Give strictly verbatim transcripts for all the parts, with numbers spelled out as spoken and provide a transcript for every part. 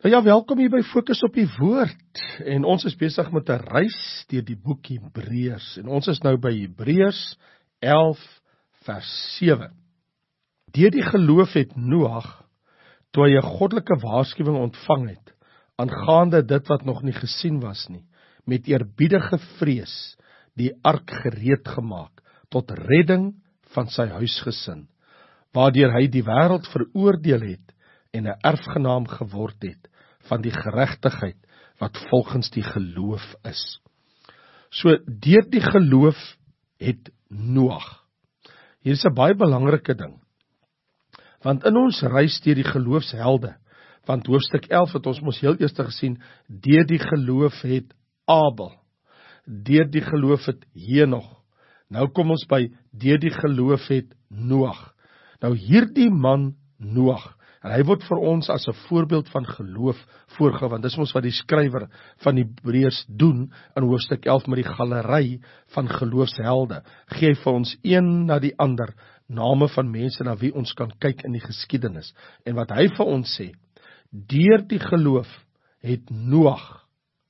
Ja, welkom hier by Fokus op die Woord, en ons is besig met 'n reis deur die boek Hebreërs, en ons is nou by Hebreërs elf vers sewe. Deur die geloof het Noag, toe hy 'n goddelike waarskuwing ontvang het, aangaande dit wat nog nie gesien was nie, met eerbiedige vrees die ark gereed gemaak, tot redding van sy huisgesin, waardeur hy die wêreld veroordeel het, en 'n erfgenaam geword het van die geregtigheid wat volgens die geloof is. So deur die geloof het Noag. Hier is 'n baie belangrike ding. Want in ons reis deur die geloofshelde, want hoofstuk elf het ons mos heel eers gesien, deur die geloof het Abel, deur die geloof het Henog. Nou kom ons by deur die geloof het Noag. Nou hierdie man Noag, en hy word vir ons as 'n voorbeeld van geloof voorgehou, want dis ons wat die skrywer van Hebreërs doen in hoofstuk elf met die galery van geloofshelde. Gee hy vir ons een na die ander name van mense na wie ons kan kyk in die geskiedenis. En wat hy vir ons sê, deur die geloof het Noag,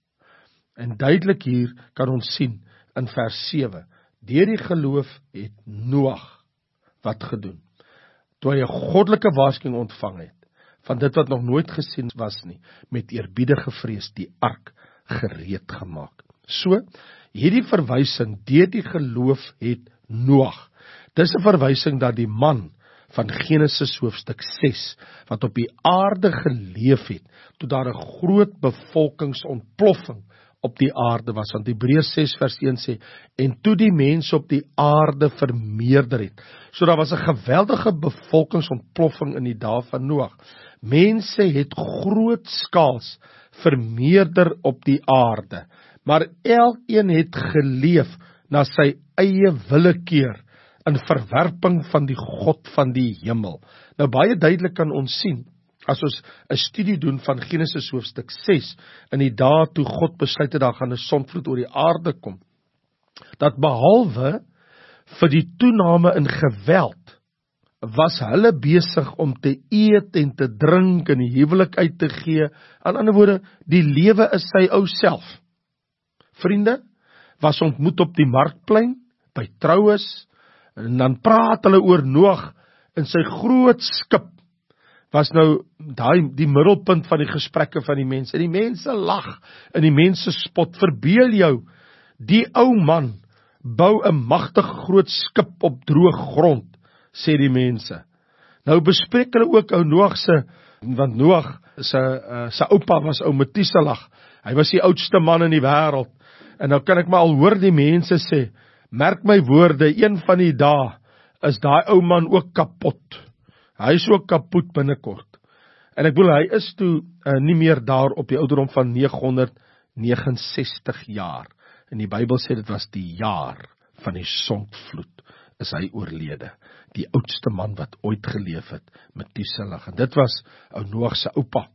en duidelik hier kan ons sien in vers sewe, deur die geloof het Noag wat gedoen? Toe hy 'n goddelike waarskuwing ontvang het, van dit wat nog nooit gesien was nie, met eerbiedige vrees die ark gereed gemaak. So, hierdie verwysing, deur die geloof het Noag, dis 'n verwysing dat die man van Genesis hoofstuk ses, wat op die aarde geleef het, toe daar 'n groot bevolkingsontploffing op die aarde was, want Hebreërs ses vers een sê, en toe die mense op die aarde vermeerder het. So daar was 'n geweldige bevolkingsontploffing in die dae van Noag. Mense het grootskaals vermeerder op die aarde, maar elkeen het geleef na sy eie willekeur, in verwerping van die God van die hemel. Nou baie duidelik kan ons sien, as ons 'n studie doen van Genesis hoofstuk ses, in die dae toe God besluit het, daar gaan 'n sondvloed oor die aarde kom, dat behalwe vir die toename in geweld, was hulle besig om te eet en te drink en die huwelik uit te gee. Aan ander woorde, die lewe is sy ou self. Vriende was ontmoet op die markplein, by troues, en dan praat hulle oor Noag in sy groot skip, was nou daai die middelpunt van die gesprekke van die mense. En die mense lag, en die mense spot. Verbeel jou, die ou man bou 'n magtig groot skip op droë grond, sê die mense. Nou bespreek hulle ook ou Noag se, want Noag se uh, se oupa was ou Methuselah. Hy was die oudste man in die wêreld. En nou kan ek maar al hoor die mense sê, merk my woorde, een van die dae is daai ou man ook kapot. Hy is ook kapot binnekort. En ek bedoel, hy is toe uh, nie meer daar op die ouderdom van negenhonderdnegenensestig jaar. En die Bybel sê dit was die jaar van die sondvloed, is hy oorlede. Die oudste man wat ooit geleef het, Methuselah. En dit was ou Noag se oupa.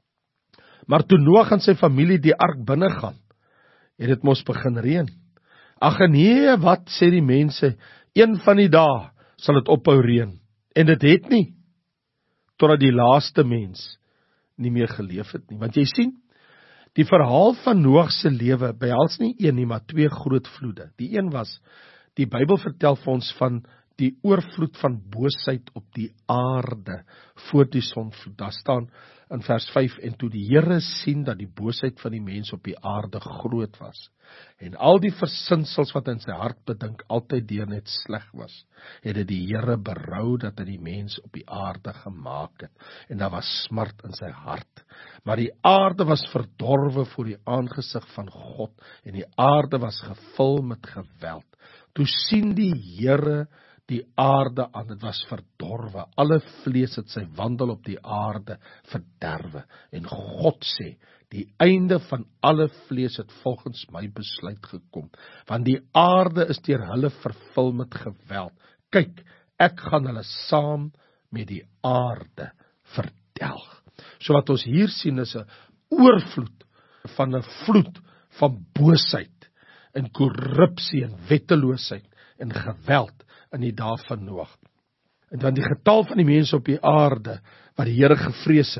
Maar toe Noag en sy familie die ark binne gaan, het dit mos begin reën. Ag nee, wat sê die mense, een van die dae sal dit ophou reën. En dit het nie, totdat die laaste mens nie meer geleef het nie. Want jy sien, die verhaal van Noag se lewe behels nie een nie, maar twee groot vloede. Die een was, die Bybel vertel vir ons van die oorvloed van boosheid op die aarde voor die sondvloed. Daar staan in vers vyf, en toe die Here sien dat die boosheid van die mens op die aarde groot was, en al die versinsels wat in sy hart bedink altyd deur net sleg was, het dit die Here berou dat hy die mens op die aarde gemaak het, en daar was smart in sy hart. Maar die aarde was verdorwe voor die aangesig van God, en die aarde was gevul met geweld. Toe sien die Here die aarde aan, dit was verdorwe, alle vlees het sy wandel op die aarde verderwe, en God sê, die einde van alle vlees het volgens my besluit gekom, want die aarde is deur hulle vervul met geweld. Kyk, ek gaan hulle saam met die aarde verdelg. So wat ons hier sien is 'n oorvloed van 'n vloed van boosheid en korrupsie en wetteloosheid en geweld in die dae van Noag. En dan die getal van die mense op die aarde wat die Here gevrees het,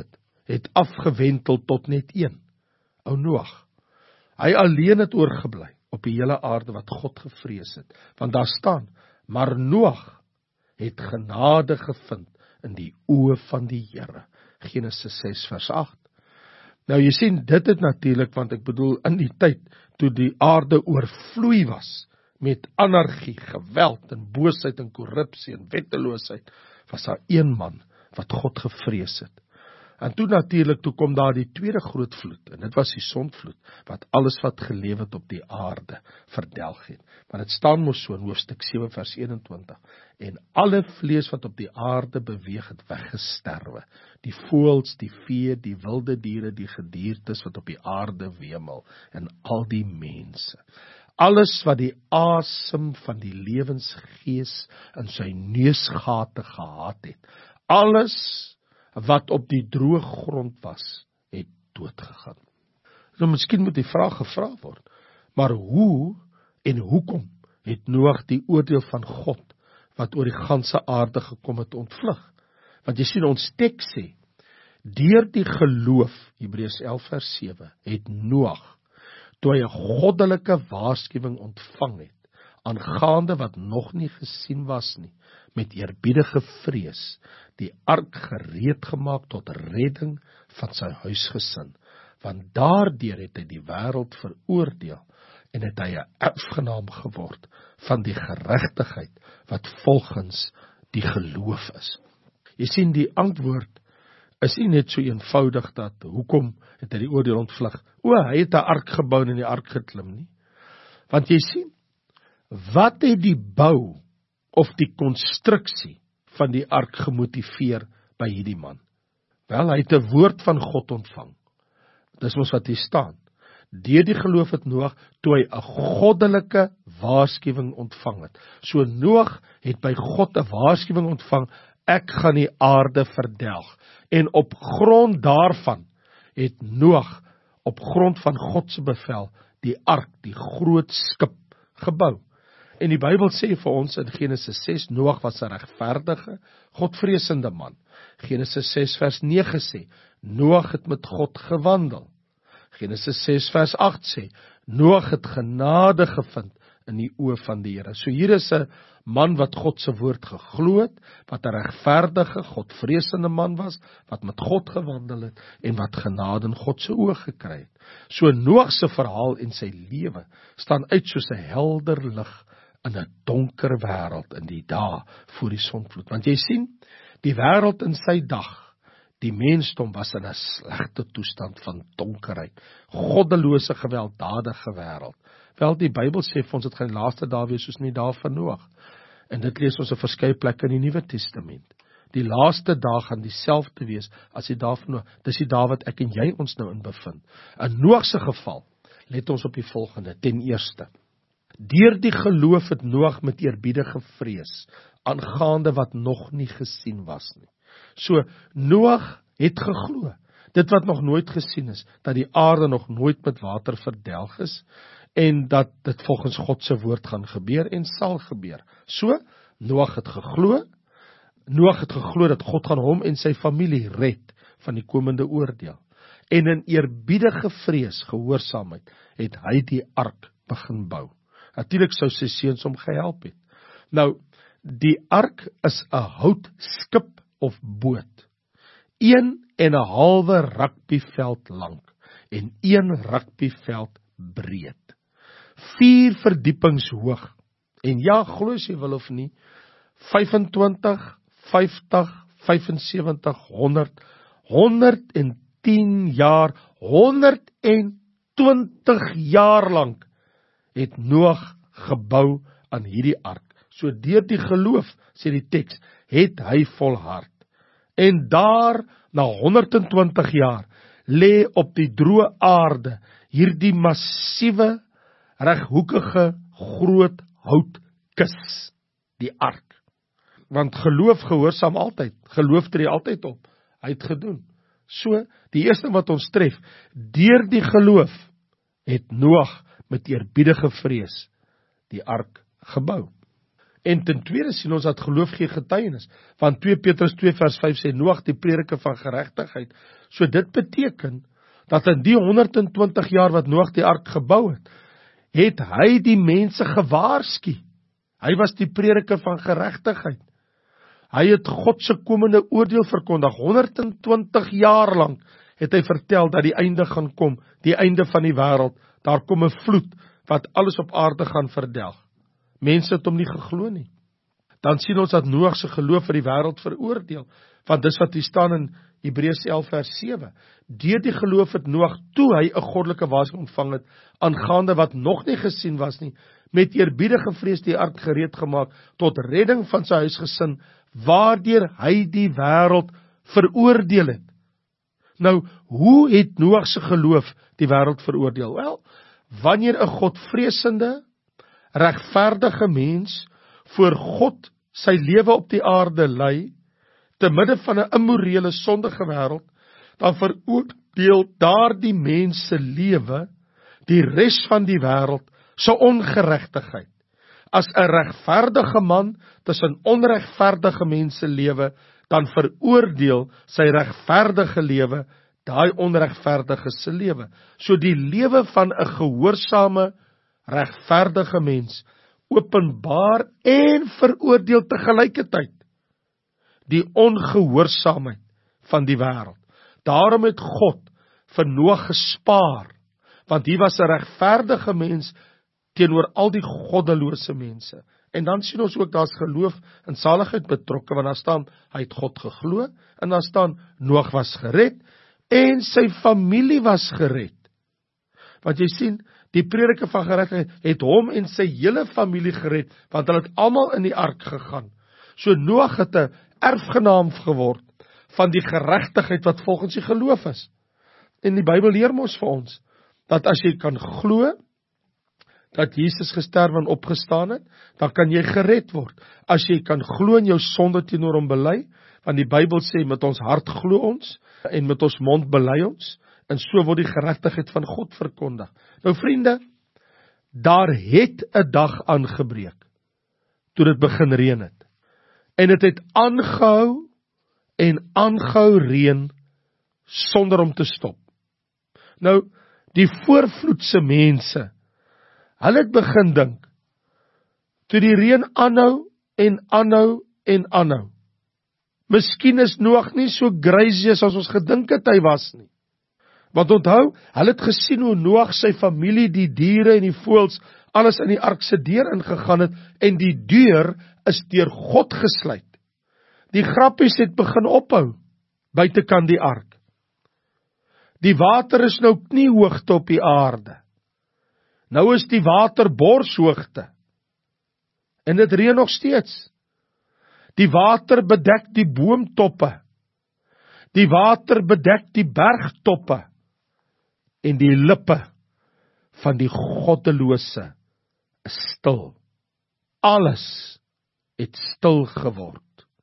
het afgewentel tot net een, ou Noag. Hy alleen het oorgebly op die hele aarde wat God gevrees het, want daar staan, maar Noag het genade gevind in die oë van die Here, Genesis ses vers agt. Nou jy sien, dit het natuurlik, want ek bedoel, in die tyd, toe die aarde oorvloei was, met anargie, geweld en boosheid en korrupsie en wetteloosheid, was daar een man wat God gevrees het. En toe natuurlik, toe kom daar die tweede groot vloed, en dit was die sondvloed, wat alles wat geleef het op die aarde verdelg het. Maar dit staan mos so in hoofstuk sewe vers eenentwintig, en alle vlees wat op die aarde beweeg het weggesterwe, die voëls, die vee, die wilde diere, die gediertes wat op die aarde wemel, en al die mense. Alles wat die asem van die lewensgees in sy neusgate gehad het, alles wat op die droë grond was, het doodgegaan. Nou miskien moet die vraag gevra word, maar hoe en hoekom het Noag die oordeel van God, wat oor die ganse aarde gekom het, ontvlug? Want jy sien, ons teks sê, deur die geloof, Hebreërs elf vers sewe, het Noag, toe hy 'n goddelike waarskuwing ontvang het, aangaande wat nog nie gesien was nie, met eerbiedige vrees, die ark gereed gemaak tot redding van sy huisgesin, want daardeur het hy die wêreld veroordeel, en het hy 'n erfgenaam geword van die geregtigheid, wat volgens die geloof is. Jy sien, die antwoord is nie net so eenvoudig dat, hoekom het hy die oordeel ontvlug? O, hy het 'n ark gebou en in die ark geklim nie. Want jy sien, wat het die bou of die konstruksie van die ark gemotiveer by hierdie man? Wel, hy het 'n woord van God ontvang. Dis mos wat hier staan. Deur die geloof het Noag, toe hy 'n goddelike waarskuwing ontvang het. So Noag het by God 'n waarskuwing ontvang, ek gaan die aarde verdelg. En op grond daarvan het Noag, op grond van God se bevel, die ark, die groot skip, gebou. En die Bybel sê vir ons in Genesis ses, Noag was 'n regverdige, godvreesende man. Genesis ses vers nege sê, Noag het met God gewandel. Genesis ses vers agt sê, Noag het genade gevind in die oë van die Here. So hier is 'n man wat God se woord geglo het, wat 'n regverdige, godvreesende man was, wat met God gewandel het, en wat genade in God se oë gekry het. So Noag se verhaal en sy lewe staan uit soos 'n helder lig in 'n donker wêreld in die dae voor die sondvloed. Want jy sien, die wêreld in sy dag, die mensdom was in 'n slegte toestand van donkerheid, goddelose, gewelddadige wêreld. Wel, die Bybel sê vir ons, dit gaan die laaste dae wees soos in die dae van Noag. En dit lees ons op verskeie plekke in die Nuwe Testament. Die laaste dae gaan dieselfde wees as die dae van Noag. Dis die dae wat ek en jy ons nou in bevind. In Noag se geval, let ons op die volgende. Ten eerste, deur die geloof het Noag met eerbiedige vrees, aangaande wat nog nie gesien was nie. So, Noag het geglo, dit wat nog nooit gesien is, dat die aarde nog nooit met water verdelg is, en dat dit volgens God se woord gaan gebeur en sal gebeur. So, Noag het geglo, Noag het geglo dat God gaan hom en sy familie red van die komende oordeel. En in eerbiedige vrees, gehoorsaamheid, het hy die ark begin bou. Natuurlik sou sy seuns hom gehelp het. Nou, die ark is 'n houtskip of boot, een en 'n halwe rugbyveld lank en een rugbyveld breed, vier verdiepings hoog, en ja, glo as jy wil of nie, vyfentwintig, vyftig, vyfensewentig, honderd, honderd en tien jaar, honderd en twintig jaar lank het Noag gebou aan hierdie ark. So deur die geloof, sê die teks, het hy volhard. En daar, na honderd en twintig jaar, lê op die droë aarde hierdie massiewe, reghoekige, groot houtkis, die ark. Want geloof gehoorsaam altyd, geloof tree altyd op, hy het gedoen. So, die eerste wat ons tref, deur die geloof, het Noag met eerbiedige vrees die ark gebou. En ten tweede sien ons dat geloof gee getuienis, want twee Petrus twee vers vyf sê, Noag die prediker van geregtigheid. So dit beteken, dat in die honderd en twintig jaar wat Noag die ark gebou het, het hy die mense gewaarsku. Hy was die prediker van geregtigheid. Hy het God se komende oordeel verkondig. honderd en twintig jaar lank het hy vertel dat die einde gaan kom, die einde van die wêreld. Daar kom 'n vloed wat alles op aarde gaan verdelg. Mense het hom nie geglo nie. Dan sien ons dat Noag se geloof vir die wêreld veroordeel, want dis wat hier staan in Hebreërs elf vers sewe. Deur die geloof het Noag, toe hy 'n goddelike waarskuwing ontvang het, aangaande wat nog nie gesien was nie, met eerbiedige vrees die ark gereed gemaak, tot redding van sy huisgesin, waardeur hy die wêreld veroordeel het. Nou, hoe het Noag se geloof die wêreld veroordeel? Wel, wanneer 'n godvreesende, regverdige mens voor God sy lewe op die aarde lei, te midde van 'n immorele, sondige wêreld, dan veroordeel daardie mens se lewe die res van die wêreld se ongeregtigheid. As 'n regverdige man tussen onregverdige mense lewe, dan veroordeel sy regverdige lewe daai onregverdige se lewe. So die lewe van 'n gehoorsame, regverdige mens openbaar en veroordeel te gelykertyd die ongehoorsaamheid van die wêreld. Daarom het God vir Noag gespaar, want hy was 'n regverdige mens teenoor al die goddelose mense. En dan sien ons ook, daar's geloof en saligheid betrokke, want daar staan, hy het God geglo, en daar staan, Noag was gered, en sy familie was gered. Want jy sien, die prediker van geregtigheid het hom en sy hele familie gered, want hulle het almal in die ark gegaan. So Noag het 'n erfgenaam geword van die geregtigheid wat volgens die geloof is. En die Bybel leer ons vir ons, dat as jy kan glo, dat Jesus gesterf en opgestaan het, dan kan jy gered word. As jy kan glo en jou sonde teenoor hom bely, want die Bybel sê, met ons hart glo ons, en met ons mond bely ons, en so word die geregtigheid van God verkondig. Nou vriende, daar het 'n dag aangebreek, toe dit begin reën het. En dit het aangehou, en aangehou reën, sonder om te stop. Nou, die voorvloedse mense, hulle het begin dink, toe die reën aanhou, en aanhou, en aanhou. Miskien is Noag nie so crazy as ons gedink het hy was nie. Want onthou, hulle het gesien hoe Noag sy familie, die diere en die voëls, alles in die ark se deur ingegaan het, en die deur is deur God gesluit. Die grappies het begin ophou, buitekant die ark. Die water is nou kniehoogte op die aarde. Nou is die water borshoogte. En dit reën nog steeds. Die water bedek die boomtoppe. Die water bedek die bergtoppe. En die lippe van die goddelose is stil. Alles het stil geword.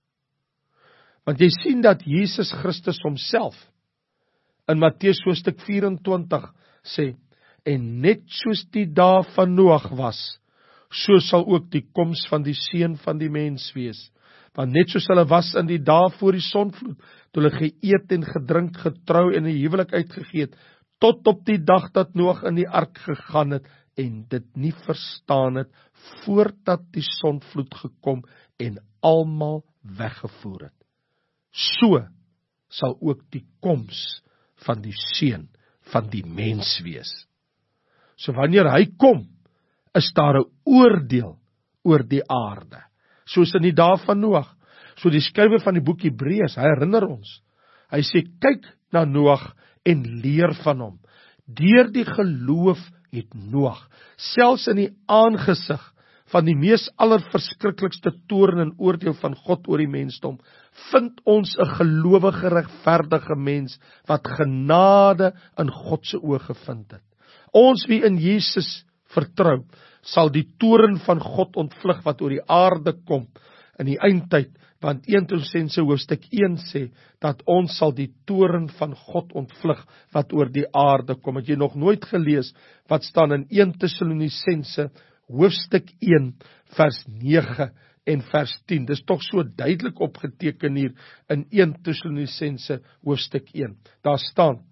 Want jy sien dat Jesus Christus homself in Matteus hoofstuk vyf en twintig sê, en net soos die dae van Noag was, so sal ook die koms van die seun van die mens wees. Want net soos hulle was in die dae voor die sonvloed, toe hulle geëet en gedrink, getrou en 'n huwelik uitgegee het, tot op die dag dat Noag in die ark gegaan het, en dit nie verstaan het, voordat die sonvloed gekom, en almal weggevoer het. So sal ook die koms van die seun van die mens wees. So wanneer hy kom, is daar 'n oordeel oor die aarde, soos in die dae van Noag. So die skrywer van die boek Hebreërs, hy herinner ons, hy sê, kyk na Noag en leer van hom. Deur die geloof het Noag, selfs in die aangesig van die mees allerverskriklikste toorn en oordeel van God oor die mensdom, vind ons 'n gelowige, regverdige mens, wat genade in God se oë gevind het. Ons wie in Jesus vertrou, sal die toorn van God ontvlug wat oor die aarde kom in die eindtyd, want Eerste Tessalonisense hoofstuk een sê, dat ons sal die toorn van God ontvlug wat oor die aarde kom. Het jy nog nooit gelees wat staan in Eerste Tessalonisense hoofstuk een vers nege, en vers tien. Dis tog so duidelik opgeteken hier in eerste Tessalonisense hoofstuk een. Daar staan: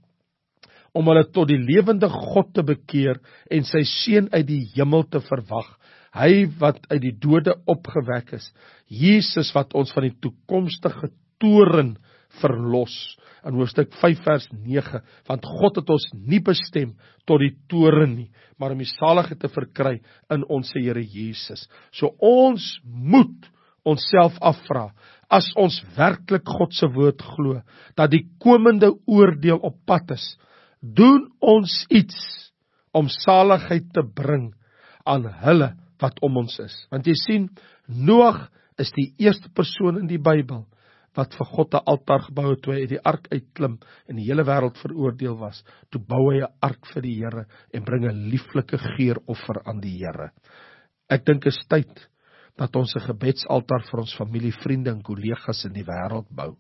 om hulle tot die lewende God te bekeer en sy seun uit die hemel te verwag, hy wat uit die dode opgewek is, Jesus wat ons van die toekomstige toorn verlos, in hoofstuk vyf vers nege, want God het ons nie bestem tot die toorn nie, maar om die saligheid te verkry in ons Here Jesus. So ons moet onsself afvra, as ons werklik God se woord glo, dat die komende oordeel op pad is, doen ons iets om saligheid te bring aan hulle wat om ons is. Want jy sien, Noag is die eerste persoon in die Bybel wat vir God 'n altaar gebou het toe hy uit die ark uitklim en die hele wêreld veroordeel was. Toe bou hy 'n ark vir die Here en bring 'n lieflike geuroffer aan die Here. Ek dink is tyd dat ons 'n gebedsaltaar vir ons familie, vriende en kollegas in die wêreld bou.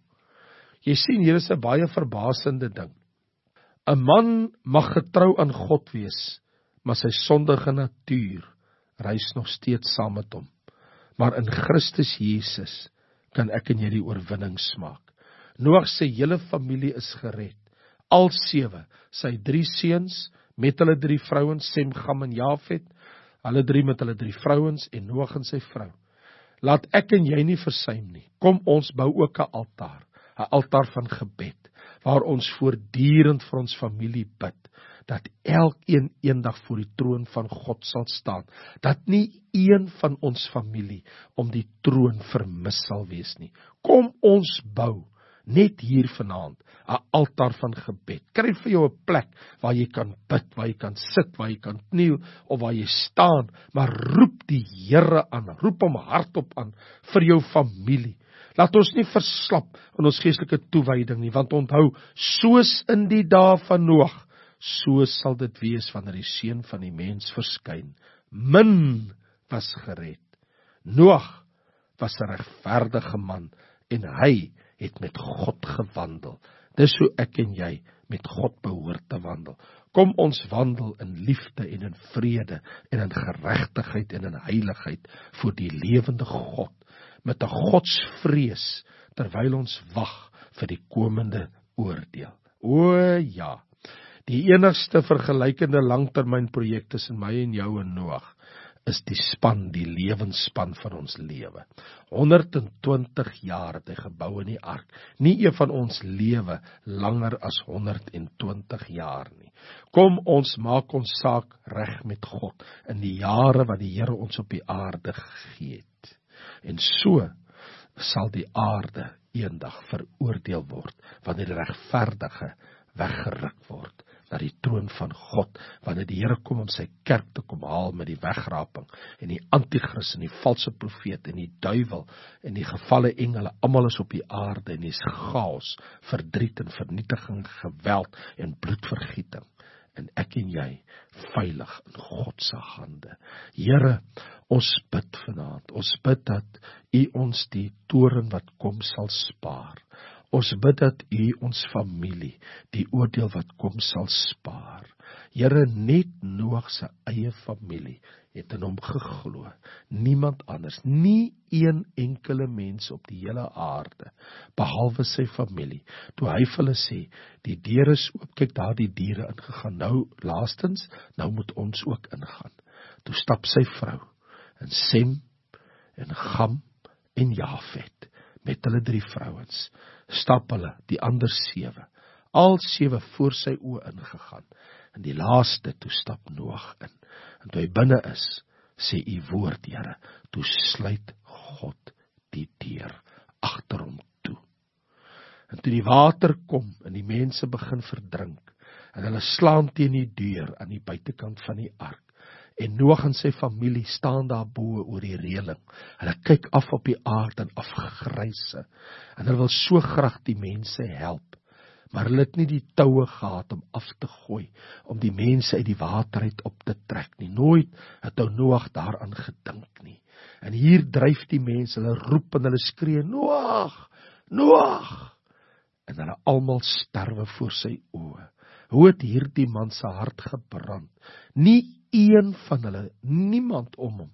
Jy sien, hier is 'n baie verbasende ding. 'n Man mag getrou aan God wees, maar sy sondige natuur reis nog steeds saam met hom. Maar in Christus Jesus kan ek en jy die oorwinning smaak. Noag se hele familie is gered. Al sewe, sy drie seuns met hulle drie vrouens, Sem, Gam en Jafet, hulle drie met hulle drie vrouens en Noag en sy vrou. Laat ek en jy nie versuim nie. Kom ons bou ook 'n altaar, 'n altaar van gebed, waar ons voortdurend vir ons familie bid, dat elkeen eendag voor die troon van God sal staan, dat nie een van ons familie om die troon vermis sal wees nie. Kom ons bou, net hier vanaand, 'n altaar van gebed. Kry vir jou 'n plek waar jy kan bid, waar jy kan sit, waar jy kan kniel, of waar jy staan, maar roep die Here aan, roep hom hardop aan vir jou familie. Laat ons nie verslap in ons geestelike toewyding nie, want onthou, soos in die dae van Noag, so sal dit wees wanneer die seun van die mens verskyn. Min was gered. Noag was 'n regverdige man en hy het met God gewandel. Dis hoe ek en jy met God behoort te wandel. Kom ons wandel in liefde en in vrede en in geregtigheid en in heiligheid voor die lewende God, met 'n godsvrees terwyl ons wag vir die komende oordeel. O ja, die enigste vergelykende langtermynprojek tussen my en jou en Noag is die span, die lewensspan van ons lewe. honderd en twintig jaar het hy gebou in die ark. Nie een van ons lewe langer as honderd en twintig jaar nie. Kom ons maak ons saak reg met God in die jare wat die Here ons op die aarde gegee het. En so sal die aarde eendag veroordeel word, wanneer die regverdige weggeruk word na die troon van God, wanneer die Here kom om sy kerk te kom haal met die wegraping, en die antichrist en die valse profeet en die duiwel en die gevalle engele, almal is op die aarde en die is chaos, verdriet en vernietiging, geweld en bloedvergieting. En ek en jy veilig in God se hande. Here, ons bid vanaand, ons bid dat U ons die toorn wat kom sal spaar. Ons bid dat U ons familie die oordeel wat kom sal spaar. Here, net Noag se eie familie het in hom geglo. Niemand anders, nie een enkele mens op die hele aarde, behalwe sy familie. Toe hy vir hulle sê, die deur is oop, kyk daar die diere ingegaan. Nou, laastens, nou moet ons ook ingaan. Toe stap sy vrou, en Sem, en Gam, en Jafet, met hulle drie vrouens, stap hulle, die ander sewe, al sewe voor sy oë ingegaan, en die laaste, toe stap Noag in, en toe hy binne is, sê U woord, Here, toe sluit God die deur agter hom toe. En toe die water kom, en die mense begin verdrink, en hulle slaan teen die deur, aan die buitekant van die ark, en Noag en sy familie staan daar bo oor die reëling. Hulle kyk af op die aarde en afgryse. En hulle wil so graag die mense help. Maar hulle het nie die toue gehad om af te gooi, om die mense uit die water uit op te trek nie. Nooit het ou Noag daaraan gedink nie. En hier dryf die mense, hulle roep en hulle skree, Noag, Noag! En hulle almal sterwe voor sy oë. Hoe het hierdie man se hart gebrand? Nie een van hulle, niemand om hom,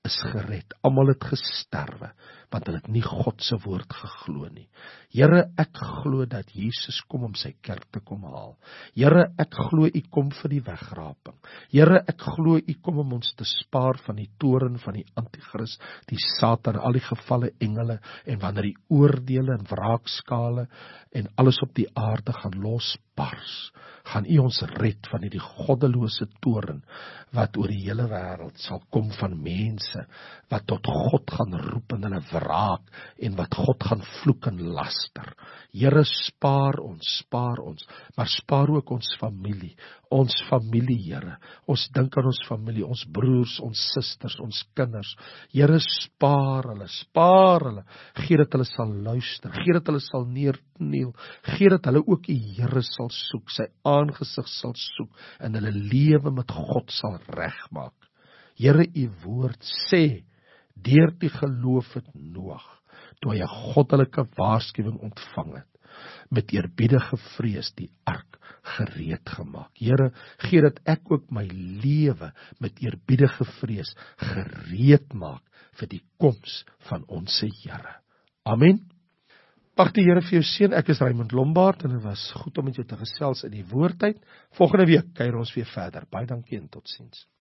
is gered. Almal het gesterwe, want hulle het nie God se woord geglo nie. Here, ek glo dat Jesus kom om sy kerk te kom haal. Here, ek glo U kom vir die wegraping. Here, ek glo U kom om ons te spaar van die toren van die antichrist, die Satan, al die gevalle engele, en wanneer die oordeele en wraakskale en alles op die aarde gaan losbars, gaan U ons red van hierdie goddelose toren wat oor die hele wêreld sal kom van mense wat tot God gaan roep en hulle wraak en wat God gaan vloek en laster. Here, spaar ons, spaar ons, maar spaar ook ons familie, ons familie, Here. Ons dink aan ons familie, ons broers, ons susters, ons kinders. Here, spaar hulle, spaar hulle. Gee dat hulle sal luister, gee dat hulle sal neerkniel, gee dat hulle ook die Here sal soek, sy aangesig sal soek en hulle lewe met God sal regmaak. Here, U woord sê, deur die geloof het Noag, toe hy 'n goddelike waarskuwing ontvang het, met eerbiedige vrees die ark gereed gemaak. Here, gee dat ek ook my lewe met eerbiedige vrees gereed maak vir die koms van ons Here. Amen. Mag die Here vir jou seën. Ek is Raymond Lombard en dit was goed om met jou te gesels in die woordtyd. Volgende week kuier ons weer verder. Baie dankie en totsiens.